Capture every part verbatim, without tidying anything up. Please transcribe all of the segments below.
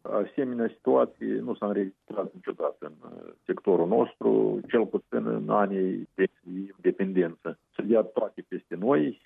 Asemenea situații nu s-a înregistrat niciodată în sectorul nostru, cel puțin în anii de independență. Se dea toate peste noi,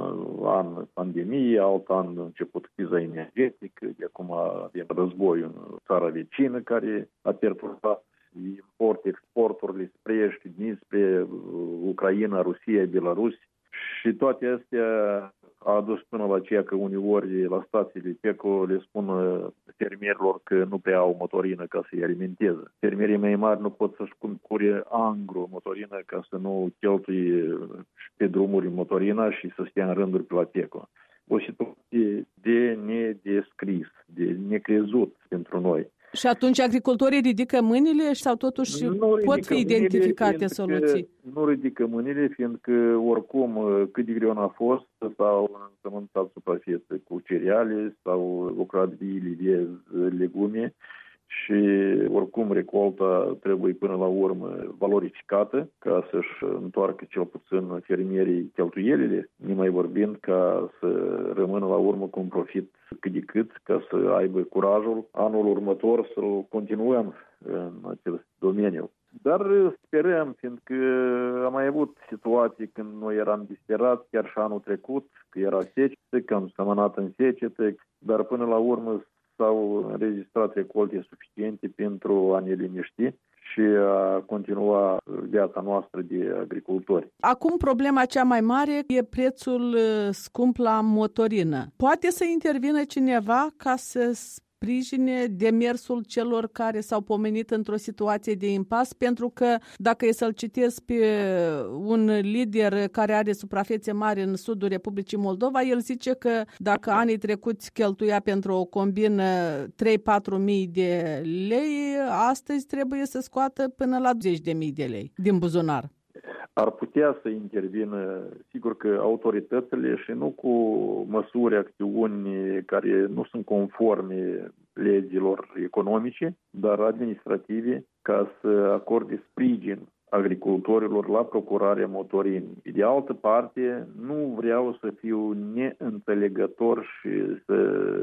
an pandemie, alt an început criza energetică, de acum avem război în țara vecină care a perturbat import-exporturile spre est și dinspre Ucraina, Rusia, Belarus și toate astea a adus până la ceea că uneori la stațiile P E C O le spun fermierilor că nu prea au motorină ca să-i alimenteze. Fermierii mai mari nu pot să-și cumpere angro motorină ca să nu cheltuie pe drumuri motorina și să stea în rânduri pe la P E C O. O situație de nedescris, de necrezut pentru noi. Și atunci agricultorii ridică mâinile sau totuși nu pot fi identificate soluții? Nu ridică mâinile, fiindcă oricum cât de greu n-a fost, s-au însămânțat suprafețe cu cereale, s-au lucrat viile de legume și oricum recolta trebuie până la urmă valorificată ca să-și întoarcă cel puțin fermierii cheltuielile, nemai vorbind ca să rămână la urmă cu un profit cât de cât, ca să aibă curajul anul următor să-l continuăm în acest domeniu. Dar sperăm, fiindcă am mai avut situații când noi eram disperați, chiar și anul trecut, că era secetă, că am sămănat în secetă, dar până la urmă s-au înregistrat recolte suficiente pentru a ne liniști și a continua viața noastră de agricultori. Acum problema cea mai mare e prețul scump la motorină. Poate să intervină cineva ca să sprijine demersul celor care s-au pomenit într-o situație de impas, pentru că dacă e să-l citesc pe un lider care are suprafețe mari în sudul Republicii Moldova, el zice că dacă anii trecuți cheltuia pentru o combină trei-patru mii de lei, astăzi trebuie să scoată până la zece de mii de lei din buzunar. Ar putea să intervină, sigur că autoritățile și nu cu măsuri, acțiuni care nu sunt conforme legilor economice, dar administrative, ca să acorde sprijin agricultorilor la procurarea motorinei. De altă parte, nu vreau să fiu neînțelegător și să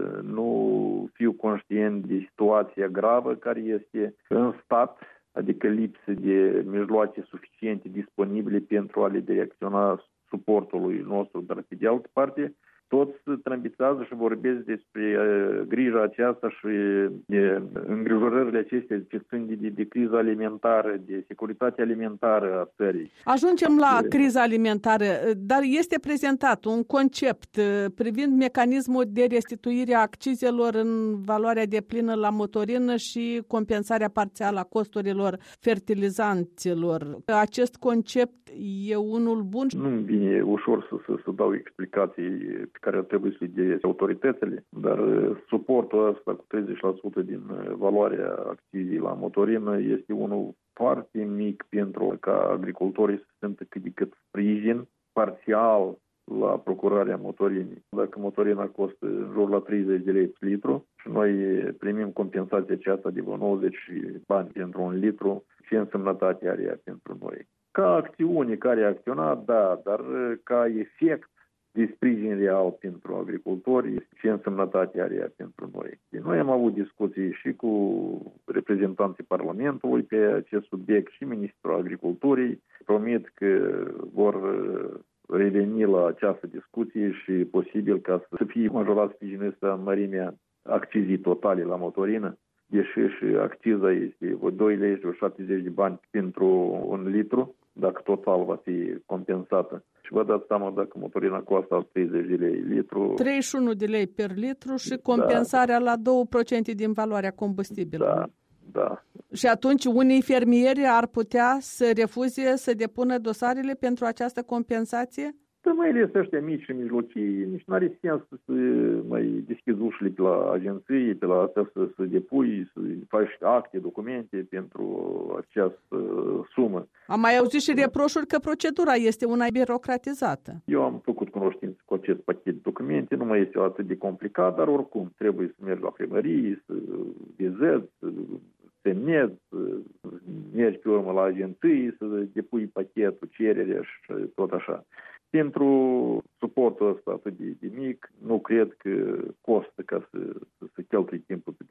nu fiu conștient de situația gravă care este în stat, adică lipsă de mijloace suficiente disponibile pentru a le direcționa suportului nostru, dar pe de altă parte toți trâmbițează și vorbesc despre uh, grija aceasta și uh, îngrijorările acestea ce țin de, de, de criza alimentară, de securitate alimentară a țării. Ajungem la de... criza alimentară, dar este prezentat un concept uh, privind mecanismul de restituire a accizelor în valoarea deplină la motorină și compensarea parțială a costurilor fertilizanților. Acest concept e unul bun? Nu-mi vine ușor să, să, să dau explicații pe care trebuie să le dea autoritățile, dar suportul ăsta cu treizeci la sută din valoarea acțizii la motorină este unul foarte mic pentru ca agricultorii să simtă cât de cât sprijin parțial la procurarea motorinei. Dacă motorina costă în jur la treizeci de lei pe litru și noi primim compensația aceasta de vreo nouăzeci bani pentru un litru, ce însemnătate are ea pentru noi? Ca acțiune care a acționat, da, dar ca efect de sprijin real pentru agricultori, ce însemnătate are ea pentru noi. Noi am avut discuții și cu reprezentanții Parlamentului pe acest subiect și Ministrul Agriculturii. Promit că vor reveni la această discuție și posibil ca să fie majorat sprijinul ăsta în mărimea accizii totale la motorină, deși și acciza este o doi lei și șaptezeci de bani pentru un litru, dacă total va fi compensată. Și vă dați seama dacă motorina costă treizeci de lei litru. treizeci și unu de lei per litru și compensarea da. La două la sută din valoarea combustibilului. Da, da. Și atunci unii fermieri ar putea să refuze să depună dosarele pentru această compensație? Da, mai ales ăștia mici și mijlocii, nici nu are sens să mai deschizi ușile pe la agenții, pe la astea să, să depui, să faci acte, documente pentru această sumă. Am mai auzit și reproșuri că procedura este una birocratizată. Eu am făcut cunoștință cu acest pachet de documente, nu mai este atât de complicat, dar oricum trebuie să mergi la primărie, să vizezi, să semnezi, să mergi pe urmă la agenții, să depui pachetul, cererea și tot așa. Pentru suportul ăsta atât de, de mic, nu cred că costă ca să, să, să cheltui timpul pe drumuri.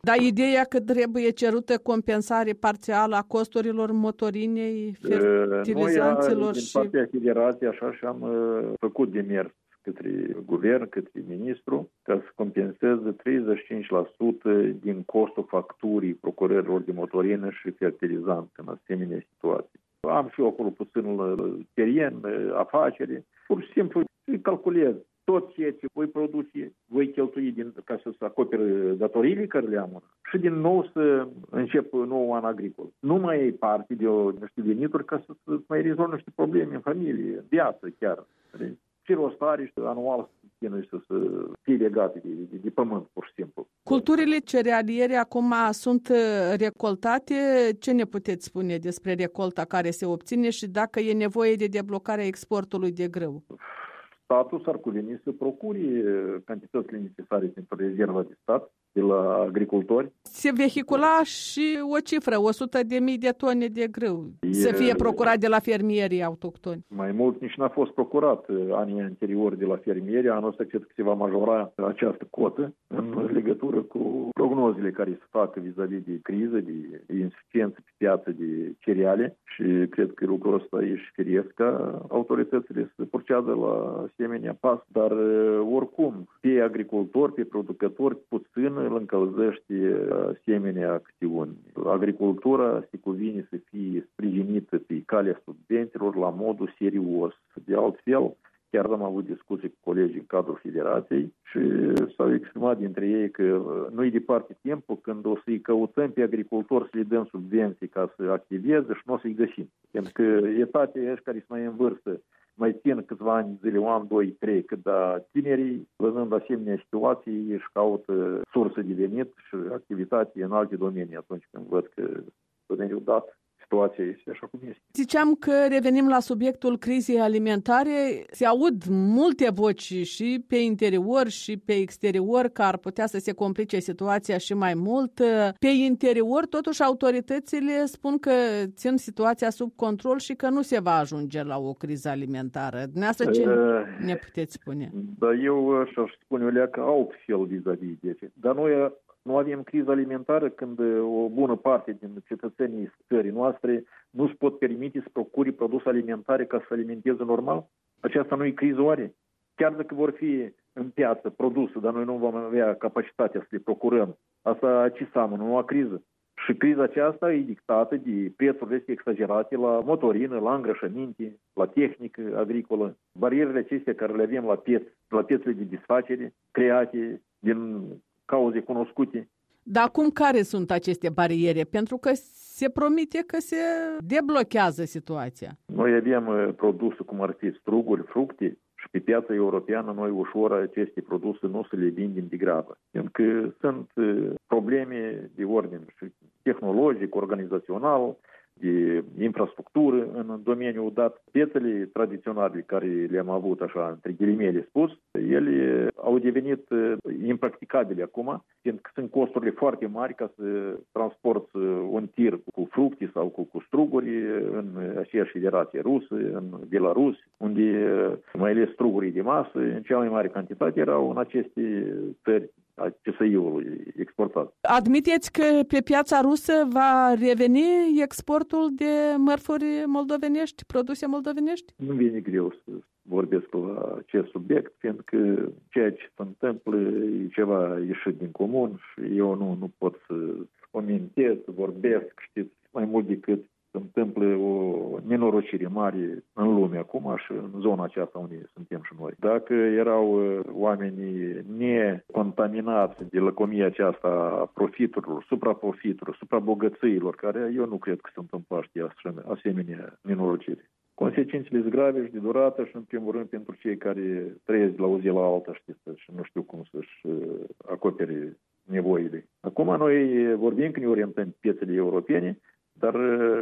Dar ideea că trebuie cerută compensare parțială a costurilor motorinei, fertilizanților Noi, din și... partea Federației, așa și am făcut demers către guvern, către ministru, ca să compenseze treizeci și cinci la sută din costul facturii procurărilor de motorină și fertilizant în asemenea situații. Am și eu acolo puținul teren, afacere, pur și simplu calculez tot ceea ce voi produce, voi cheltui din, ca să se acopere datoriile care le am și din nou să încep nou an agricol. Nu mai ai parte de o, niște venituri ca să mai rezolvi niște probleme în familie, în viață chiar. Și rostare și anual să să fie legate de, de, de pământ, pur și simplu. Culturile cerealiere acum sunt recoltate. Ce ne puteți spune despre recolta care se obține și dacă e nevoie de deblocarea exportului de grâu? Statul s-ar cuveni să procure cantitățile necesare pentru rezerva de stat de la agricultori. Se vehicula și o cifră, o sută de mii de tone de grâu, e... să fie procurat de la fermierii autohtoni. Mai mult nici n-a fost procurat anii anteriori de la fermieri. Anul ăsta cred că se va majora această cotă în legătură cu prognozele care se fac vis-a-vis de criză, de insuficiență pe piață de cereale și cred că lucrul ăsta e și firesc ca autoritățile să proceadă la asemenea pas, dar oricum pe agricultori, pe producători puțin îl încălzește asemenea acțiuni. Agricultura se cuvine să fie sprijinită pe calea subvențiilor la modul serios. De altfel, chiar am avut discuții cu colegii în cadrul Federației și s-au exprimat dintre ei că nu-i departe timpul când o să-i căutăm pe agricultori să le dăm subvenții ca să activeze și nu o să-i găsim. Pentru că etatele ăștia care sunt mai în vârstă mai țin câțiva ani zile, un an, doi, trei, cât da tinerii, văzând asemenea situații, își caută sursă de venit și activitate în alte domenii atunci când văd că domeniul dat situația este așa cum este. Ziceam că revenim la subiectul crizei alimentare. Se aud multe voci și pe interior și pe exterior că ar putea să se complice situația și mai mult. Pe interior, totuși, autoritățile spun că țin situația sub control și că nu se va ajunge la o criză alimentară. Dumneavoastră, ce uh, ne puteți spune? Da, eu aș spune, Olea, că altfel vis-a-vis de ce. Dar noi nu avem criză alimentară când o bună parte din cetățenii țării noastre nu își pot permite să procure produse alimentare ca să se alimenteze normal? Aceasta nu e criză oare? Chiar dacă vor fi în piață produse, dar noi nu vom avea capacitatea să le procurăm, asta ce seamănă? Nu o criză. Și criza aceasta e dictată de prețurile exagerate la motorină, la îngrășăminte, la tehnică agricolă. Barierele acestea care le avem la pieț, la piețele de desfacere, create din cauze cunoscute. Dar acum care sunt aceste bariere? Pentru că se promite că se deblochează situația. Noi avem produse cum ar fi struguri, fructe și pe piața europeană noi ușor aceste produse nu se le vindem de grabă. Pentru că sunt probleme de ordin tehnologic, organizațional, de infrastructură în domeniul dat. Piețele tradiționale care le-am avut, așa, între ghilimele spus, ele au devenit impracticabile acum, pentru că sunt costurile foarte mari ca să transporti un tir cu fructe sau cu, cu struguri în aceeași federație rusă, în Belarus, unde mai ales strugurii de masă, în cea mai mare cantitate, erau în aceste țări a C S I-ului exportat. Admiteți că pe piața rusă va reveni exportul de mărfuri moldovenești, produse moldovenești? Nu vine greu să vorbesc la acest subiect, fiindcă ceea ce se întâmplă e ceva ieșit din comun și eu nu, nu pot să comentez, să vorbesc, știți, mai mult decât se întâmplă o nenorocire mare în lume acum și în zona aceasta unde suntem și noi. Dacă erau oamenii necontaminați de lăcomia aceasta a profiturilor, supraprofiturilor, suprabogățiilor, care eu nu cred că sunt în paște asemenea nenorocire. Consecințele sunt grave și de durată și, în primul rând, pentru cei care trăiesc de la o zi la alta, știți, și nu știu cum să-și acopere nevoile. Acum noi vorbim că ne orientăm piețele europene, dar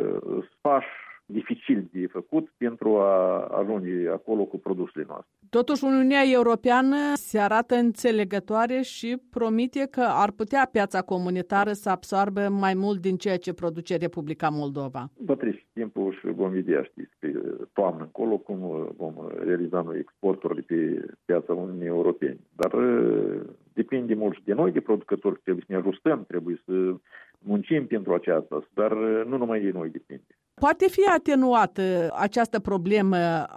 pași dificil de făcut pentru a ajunge acolo cu produsele noastre. Totuși, Uniunea Europeană se arată înțelegătoare și promite că ar putea piața comunitară să absoarbă mai mult din ceea ce produce Republica Moldova. Va trece timpul și vom vedea, știți, pe toamnă încolo cum vom realiza noi exporturile pe piața Uniunii Europene. Dar Depinde mult și de noi, de producători, trebuie să ne ajustăm, trebuie să muncim pentru aceasta, dar nu numai de noi depinde. Poate fi atenuată această problemă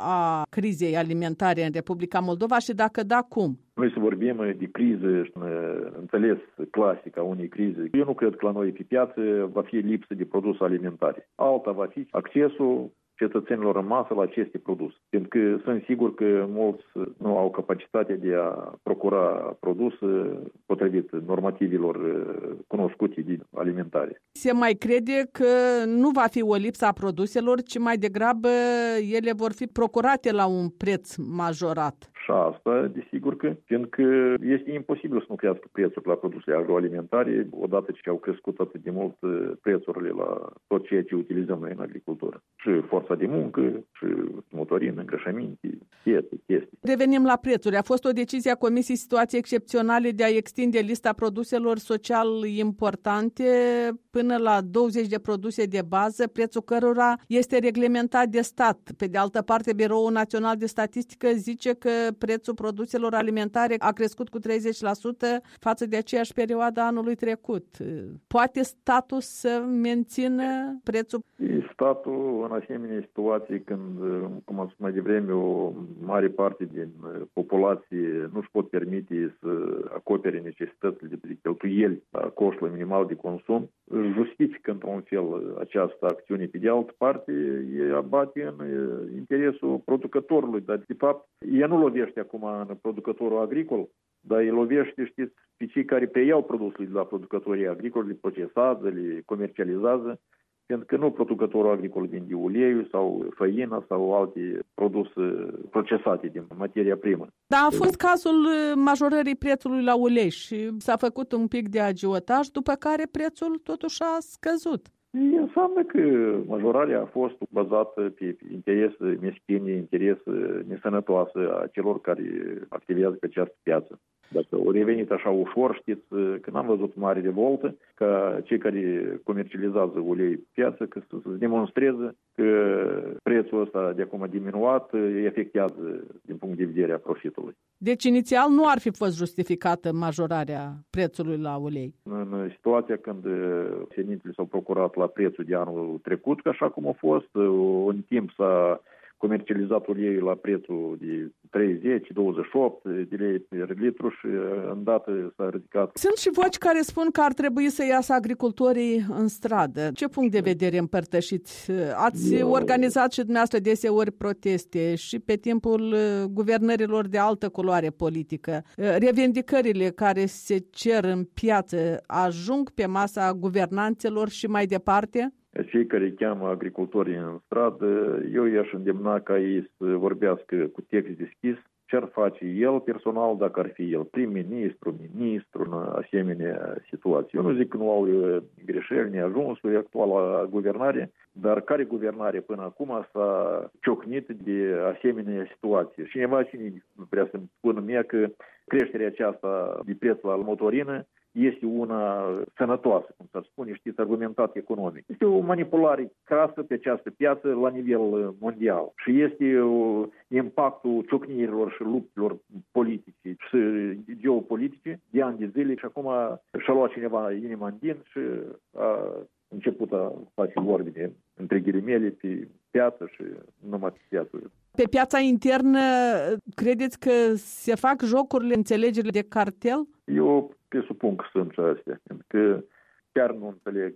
a crizei alimentare în Republica Moldova și dacă da, cum? Noi să vorbim de criză, înțeles clasic a unei crize. Eu nu cred că la noi pe piață va fi lipsă de produse alimentare. Alta va fi accesul cetățenilor în masă la aceste produse. Pentru că sunt sigur că mulți nu au capacitatea de a procura produse potrivit normativilor cunoscute de alimentare. Se mai crede că nu va fi o lipsă a produselor, ci mai degrabă ele vor fi procurate la un preț majorat. Și asta, desigur că, fiindcă este imposibil să nu crească prețurile la produsele agroalimentare, odată ce au crescut atât de mult prețurile la tot ceea ce utilizăm noi în agricultură. Și forța de muncă, și motorină, îngrășăminte, chestii, chestii. Revenim la prețuri. A fost o decizie a Comisiei Situații Excepționale de a extinde lista produselor social importante până la douăzeci de produse de bază, prețul cărora este reglementat de stat. Pe de altă parte, Biroul Național de Statistică zice că prețul produselor alimentare a crescut cu treizeci la sută față de aceeași perioadă anului trecut. Poate statul să mențină prețul? Statul, în asemenea situații, când, cum am spus mai devreme, o mare parte din populație nu își pot permite să acopere necesitățile de cheltuieli la coșul minimal de consum, justifică într-un fel această acțiune. Pe de altă parte, e abate în interesul producătorului, dar de fapt, ea nu lovește acum în producătorul agricol, dar îi lovește, știți, pe cei care preiau produsele de la producătorii agricoli, le procesează, le comercializează, pentru că nu producătorul agricol vinde uleiul sau făină sau alte produse procesate din materia primă. Dar a fost cazul majorării prețului la ulei și s-a făcut un pic de agiotaj, după care prețul totuși a scăzut. Înseamnă că majorarea a fost bazată pe interese meschine, interese nesănătoase a celor care activează pe această piață. Dacă au revenit așa ușor, știți că n-am văzut mare revoltă ca cei care comercializează ulei pe piață că să se demonstreze că prețul ăsta de acum a diminuat, îi afectează din punct de vedere a profitului. Deci inițial nu ar fi fost justificată majorarea prețului la ulei. În situația când senintele s-au procurat la prețul de anul trecut, că așa cum a fost, în timp s-a comercializat uleiul la prețul de treizeci douăzeci și opt de lei per litru și îndată s-a ridicat. Sunt și voci care spun că ar trebui să iasă agricultorii în stradă. Ce punct de vedere împărtășiți? Ați Eu... organizat și dumneavoastră deseori proteste și pe timpul guvernărilor de altă culoare politică. Revendicările care se cer în piață ajung pe masa guvernanților și mai departe? Cei care cheamă agricultorii în stradă, eu i-aș îndemna ca ei să vorbească cu text deschis ce ar face el personal, dacă ar fi el prim-ministru, ministru în asemenea situații. Eu nu zic că nu au greșeli, neajunsuri actuala guvernare, dar care guvernare până acum s-a ciocnit de asemenea situații? Cineva cine vrea să-mi spună mie că creșterea aceasta de preț la motorină este una sănătoasă, cum s-ar spune, știți, argumentat economic. Este o manipulare crasă pe această piață la nivel mondial și este o, impactul ciocnirilor și luptelor politice și geopolitice de ani de zile și acum și-a luat cineva inima în din și a început a face vorbe între ghilimele pe piață și numai pe piață. Pe piața internă credeți că se fac jocurile, înțelegerile de cartel? Eu presupun că sunt și astea, pentru că chiar nu înțeleg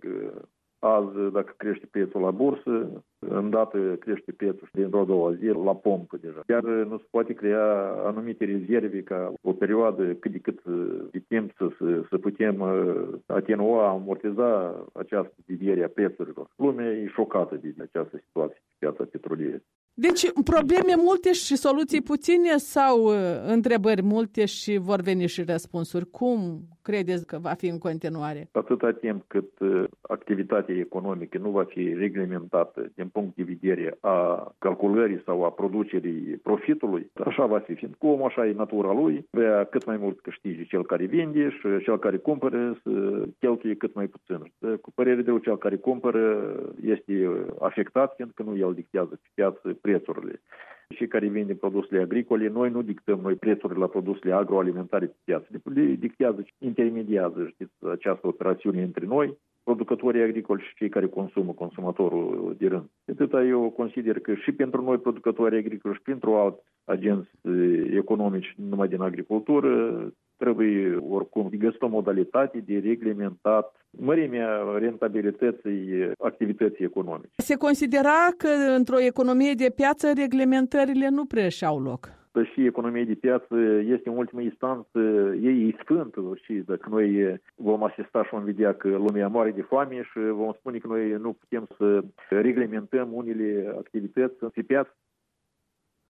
azi dacă crește prețul la bursă, îndată crește prețul și dintr-o doua zi la pompă deja. Chiar nu se poate crea anumite rezerve ca o perioadă cât de cât de timp să, să, să putem atenua, amortiza această deviere a prețurilor. Lumea e șocată de această situație pe piața petrolieră. Deci probleme multe și soluții puține sau întrebări multe și vor veni și răspunsuri? Cum credeți că va fi în continuare? Atâta timp cât activitatea economică nu va fi reglementată din punct de vedere a calculării sau a producerii profitului, așa va fi. Fiindcă omul așa e natura lui, vrea cât mai mult câștige cel care vinde și cel care cumpără să cheltuie cât mai puțin. Cu părere de cel care cumpără este afectat, fiindcă nu el dictează pe piață prețurile. cei care vinde produsele agricole. Noi nu dictăm noi prețurile la produsele agroalimentare pe piață. Le dictează, intermediază, știți, această operațiune între noi, producătorii agricoli și cei care consumă, consumatorul de rând. De atâta eu consider că și pentru noi producătorii agricoli și pentru alți agenți economici numai din agricultură trebuie oricum găsit o modalitate de reglementat mărimea rentabilității activității economice. Se considera că într-o economie de piață reglementările nu prea și-au loc. Și economia de piață este în ultimă instanță, ei sfânt și dacă noi vom asista și vom vedea că lumea moare de foame și vom spune că noi nu putem să reglementăm unele activități pe piață,